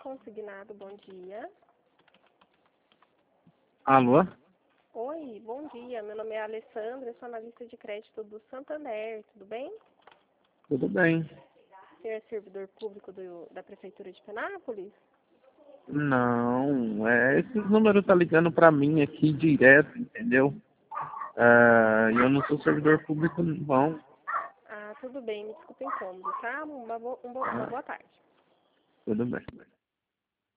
Consignado, bom dia. Alô? Oi, bom dia. Meu nome é Alessandra, eu sou analista de crédito do Santander, tudo bem? Tudo bem. Você é servidor público da Prefeitura de Penápolis? Não, esses números tá ligando pra mim aqui direto, entendeu? Eu não sou servidor público, não. Ah, tudo bem, me desculpa o incômodo, tá? Uma boa tarde. Tudo bem.